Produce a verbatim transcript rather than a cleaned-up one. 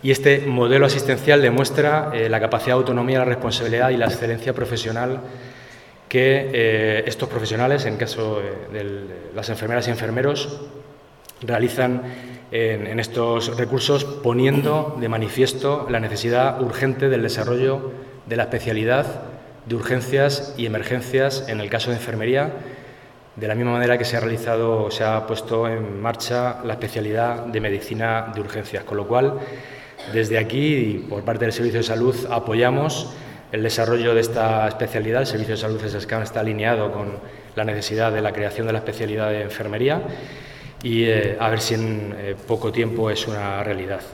Y este modelo asistencial demuestra eh, la capacidad de autonomía, la responsabilidad y la excelencia profesional que eh, estos profesionales, en caso de las enfermeras y enfermeros, realizan en, en estos recursos, poniendo de manifiesto la necesidad urgente del desarrollo de la especialidad de urgencias y emergencias en el caso de enfermería, de la misma manera que se ha realizado, se ha puesto en marcha la especialidad de medicina de urgencias, con lo cual, desde aquí y por parte del Servicio de Salud apoyamos el desarrollo de esta especialidad. El Servicio de Salud de Sescam está alineado con la necesidad de la creación de la especialidad de enfermería y eh, a ver si en eh, poco tiempo es una realidad.